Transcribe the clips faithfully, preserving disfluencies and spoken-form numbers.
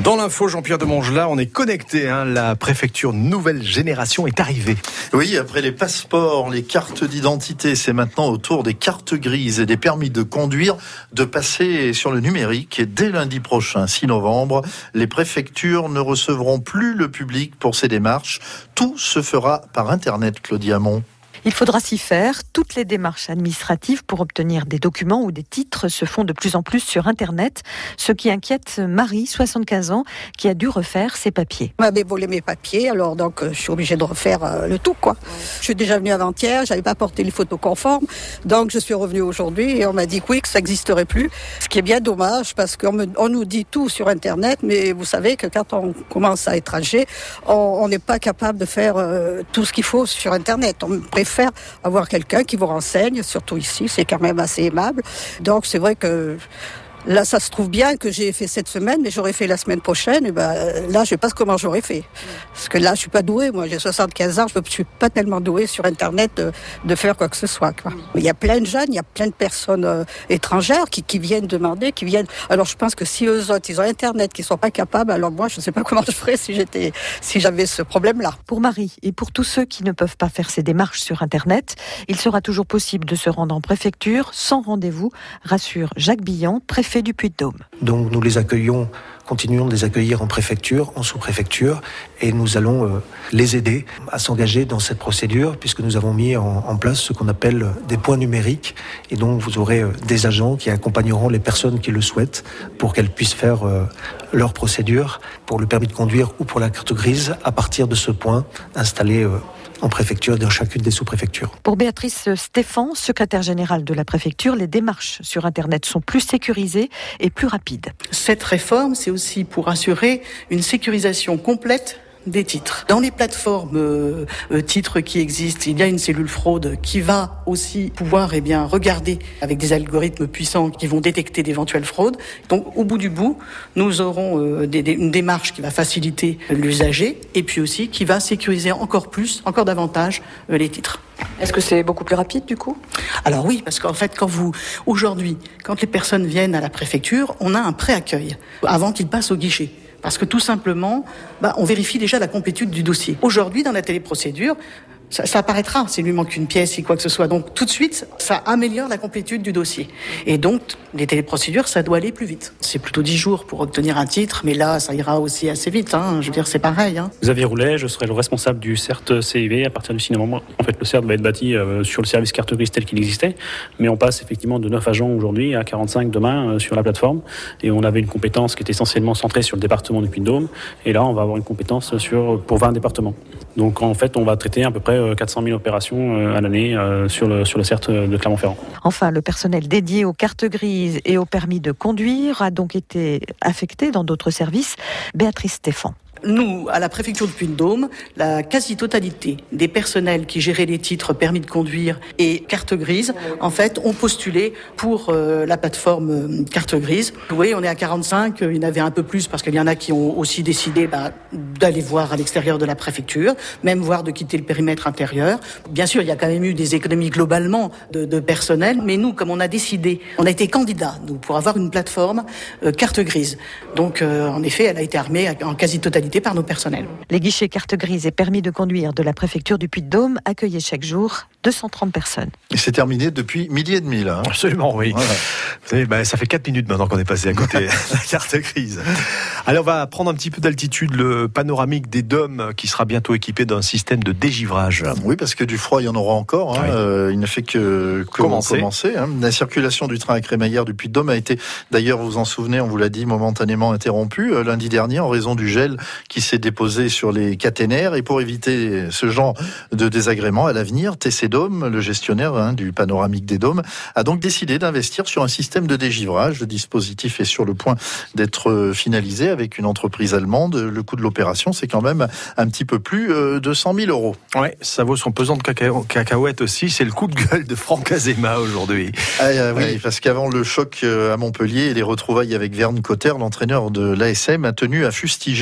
Dans l'info, Jean-Pierre de Mongelat, on est connecté. Hein, la préfecture nouvelle génération est arrivée. Oui, après les passeports, les cartes d'identité, c'est maintenant au tour des cartes grises et des permis de conduire de passer sur le numérique. Et dès lundi prochain, six novembre, les préfectures ne recevront plus le public pour ces démarches. Tout se fera par Internet, Claudia Hamon. Il faudra s'y faire. Toutes les démarches administratives pour obtenir des documents ou des titres se font de plus en plus sur Internet, ce qui inquiète Marie, soixante-quinze ans, qui a dû refaire ses papiers. On m'avait volé mes papiers, alors donc je suis obligée de refaire euh, le tout, quoi. Je suis déjà venue avant-hier, j'avais pas porté les photos conformes, donc je suis revenue aujourd'hui et on m'a dit que oui, que ça n'existerait plus. Ce qui est bien dommage parce qu'on me, on nous dit tout sur Internet, mais vous savez que quand on commence à être âgé, on n'est pas capable de faire euh, tout ce qu'il faut sur Internet. On préfère faire avoir quelqu'un qui vous renseigne, surtout ici, c'est quand même assez aimable. Donc c'est vrai que là, ça se trouve bien que j'ai fait cette semaine, mais j'aurais fait la semaine prochaine. Et ben là, je sais pas comment j'aurais fait, parce que là, je suis pas douée. Moi, j'ai soixante-quinze ans, je suis pas tellement douée sur Internet de, de faire quoi que ce soit, quoi. Il y a plein de jeunes, il y a plein de personnes euh, étrangères qui, qui viennent demander, qui viennent. Alors, je pense que si eux autres, ils ont Internet, qu'ils sont pas capables, alors moi, je sais pas comment je ferais si j'étais, si j'avais ce problème-là. Pour Marie et pour tous ceux qui ne peuvent pas faire ces démarches sur Internet, il sera toujours possible de se rendre en préfecture sans rendez-vous, rassure Jacques Billan, préfet du Puy-de-Dôme. Donc nous les accueillons, continuons de les accueillir en préfecture, en sous-préfecture, et nous allons euh, les aider à s'engager dans cette procédure, puisque nous avons mis en, en place ce qu'on appelle des points numériques, et donc vous aurez euh, des agents qui accompagneront les personnes qui le souhaitent pour qu'elles puissent faire euh, leur procédure pour le permis de conduire ou pour la carte grise à partir de ce point installé euh, en préfecture, dans chacune des sous-préfectures. Pour Béatrice Stéphan, secrétaire générale de la préfecture, les démarches sur Internet sont plus sécurisées et plus rapides. Cette réforme, c'est aussi pour assurer une sécurisation complète des titres. Dans les plateformes euh, euh, titres qui existent, il y a une cellule fraude qui va aussi pouvoir eh bien regarder avec des algorithmes puissants qui vont détecter d'éventuelles fraudes. Donc au bout du bout, nous aurons euh, des, des, une démarche qui va faciliter l'usager et puis aussi qui va sécuriser encore plus, encore davantage euh, les titres. Est-ce que c'est beaucoup plus rapide du coup ? Alors oui, parce qu'en fait, quand vous aujourd'hui, quand les personnes viennent à la préfecture, on a un pré-accueil avant qu'ils passent au guichet. Parce que tout simplement, bah, on vérifie déjà la complétude du dossier. Aujourd'hui, dans la téléprocédure, ça, ça apparaîtra s'il lui manque une pièce ou quoi que ce soit. Donc tout de suite, ça améliore la complétude du dossier. Et donc, les téléprocédures, ça doit aller plus vite. C'est plutôt dix jours pour obtenir un titre, mais là, ça ira aussi assez vite. Hein. Je veux dire, c'est pareil. Hein. Xavier Roulet, je serai le responsable du C E R T C I V à partir du six novembre. En fait, le C E R T va être bâti euh, sur le service carte grise tel qu'il existait, mais on passe effectivement de neuf agents aujourd'hui à quarante-cinq demain euh, sur la plateforme. Et on avait une compétence qui était essentiellement centrée sur le département du Puy-de-Dôme. Et là, on va avoir une compétence sur, pour vingt départements. Donc en fait, on va traiter à peu près quatre cent mille opérations à l'année sur le, sur le C E R T de Clermont-Ferrand. Enfin, le personnel dédié aux cartes grises et au permis de conduire a donc été affecté dans d'autres services. Béatrice Stéphan. Nous, à la préfecture du Puy-de-Dôme, la quasi-totalité des personnels qui géraient les titres permis de conduire et carte grise, en fait, ont postulé pour euh, la plateforme euh, carte grise. Vous voyez, on est à quarante-cinq, il y en avait un peu plus parce qu'il y en a qui ont aussi décidé bah, d'aller voir à l'extérieur de la préfecture, même voire de quitter le périmètre intérieur. Bien sûr, il y a quand même eu des économies globalement de, de personnel, mais nous, comme on a décidé, on a été candidats nous, pour avoir une plateforme euh, carte grise. Donc, euh, en effet, elle a été armée en quasi-totalité par nos personnels. Les guichets carte grise et permis de conduire de la préfecture du Puy-de-Dôme accueillaient chaque jour deux cent trente personnes. Et c'est terminé depuis midi et demi là. Hein. Absolument, oui. Voilà. Vous savez, bah, ça fait quatre minutes maintenant qu'on est passé à côté de la carte grise. Allez, on va prendre un petit peu d'altitude. Le panoramique des Dômes qui sera bientôt équipé d'un système de dégivrage. Oui, parce que du froid, il y en aura encore. Hein. Oui. Euh, il ne fait que, que commencer. commencer hein. La circulation du train à crémaillère du Puy-de-Dôme a été, d'ailleurs, vous vous en souvenez, on vous l'a dit, momentanément interrompue euh, lundi dernier en raison du gel qui s'est déposé sur les caténaires. Et pour éviter ce genre de désagrément à l'avenir, T C Dôme, le gestionnaire hein, du panoramique des Dômes, a donc décidé d'investir sur un système de dégivrage. Le dispositif est sur le point d'être finalisé avec une entreprise allemande. Le coût de l'opération, c'est quand même un petit peu plus de cent mille euros. Ouais, ça vaut son pesant de cacao- cacahuètes aussi. C'est le coup de gueule de Franck Azema aujourd'hui. Ah, euh, oui, ouais. Parce qu'avant le choc à Montpellier et les retrouvailles avec Verne Cotter, l'entraîneur de l'A S M a tenu à fustiger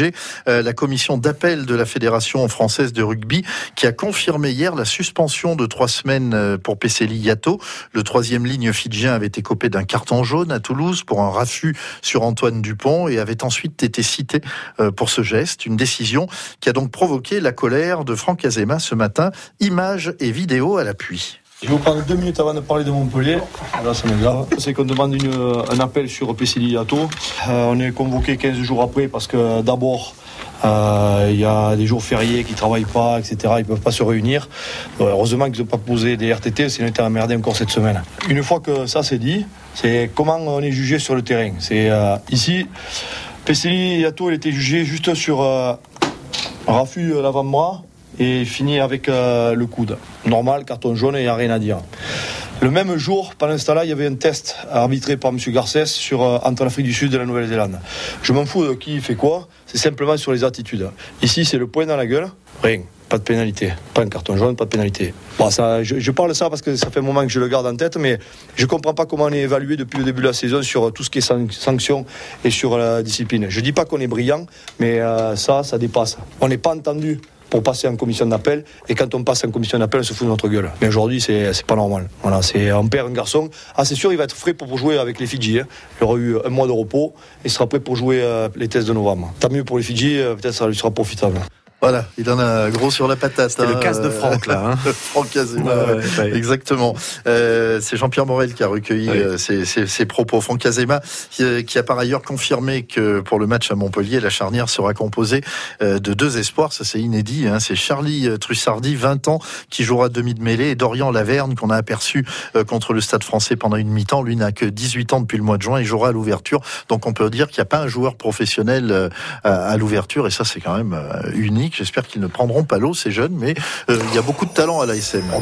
euh, la commission d'appel de la Fédération française de rugby qui a confirmé hier la suspension de trois semaines pour Peseli Yato. Le troisième ligne fidjien avait été copé d'un carton jaune à Toulouse pour un raffut sur Antoine Dupont et avait ensuite été cité pour ce geste. Une décision qui a donc provoqué la colère de Franck Azema ce matin. Images et vidéos à l'appui. Je vais vous prendre deux minutes avant de parler de Montpellier. Là, ça me grave. C'est qu'on demande une, un appel sur Peseli Yato. Euh, on est convoqué quinze jours après parce que d'abord, il euh, y a des jours fériés qui ne travaillent pas, et cetera. Ils ne peuvent pas se réunir. Euh, heureusement qu'ils n'ont pas posé des R T T, sinon ils étaient emmerdés encore cette semaine. Une fois que ça c'est dit, c'est comment on est jugé sur le terrain. C'est euh, ici, Peseli Yato, il était jugé juste sur euh, raffut euh, l'avant-bras et fini avec euh, le coude. Normal, carton jaune, il n'y a rien à dire. Le même jour, pendant ce temps-là, il y avait un test arbitré par M. Garcès sur, euh, entre l'Afrique du Sud et la Nouvelle-Zélande. Je m'en fous de qui fait quoi, c'est simplement sur les attitudes. Ici, c'est le poing dans la gueule, rien, pas de pénalité. Pas un carton jaune, pas de pénalité. Bon, ça, je, je parle de ça parce que ça fait un moment que je le garde en tête, mais je ne comprends pas comment on est évalué depuis le début de la saison sur tout ce qui est san- sanctions et sur la discipline. Je ne dis pas qu'on est brillant, mais euh, ça, ça dépasse. On n'est pas entendu pour passer en commission d'appel, et quand on passe en commission d'appel, on se fout de notre gueule. Mais aujourd'hui, c'est, c'est pas normal. Voilà, c'est, on perd un garçon. Ah, c'est sûr, il va être frais pour jouer avec les Fidji. Hein. Il aura eu un mois de repos, et il sera prêt pour jouer euh, les tests de novembre. Tant mieux pour les Fidji, euh, peut-être ça lui sera profitable. Voilà, il en a gros sur la patate. C'était hein, le casse de Franck, là. Hein. Franck Azema, ouais, ouais, ouais. Exactement. Euh, c'est Jean-Pierre Morel qui a recueilli ouais. euh, ses, ses, ses propos. Franck Azema, qui, qui a par ailleurs confirmé que pour le match à Montpellier, la charnière sera composée euh, de deux espoirs. Ça, c'est inédit. Hein. C'est Charlie Trussardi, vingt ans, qui jouera demi de mêlée, et Dorian Laverne, qu'on a aperçu euh, contre le Stade Français pendant une mi-temps. Lui n'a que dix-huit ans depuis le mois de juin. Il jouera à l'ouverture. Donc, on peut dire qu'il n'y a pas un joueur professionnel euh, à, à l'ouverture. Et ça, c'est quand même euh, unique. J'espère qu'ils ne prendront pas l'eau, ces jeunes, mais euh, il y a beaucoup de talent à l'A S M.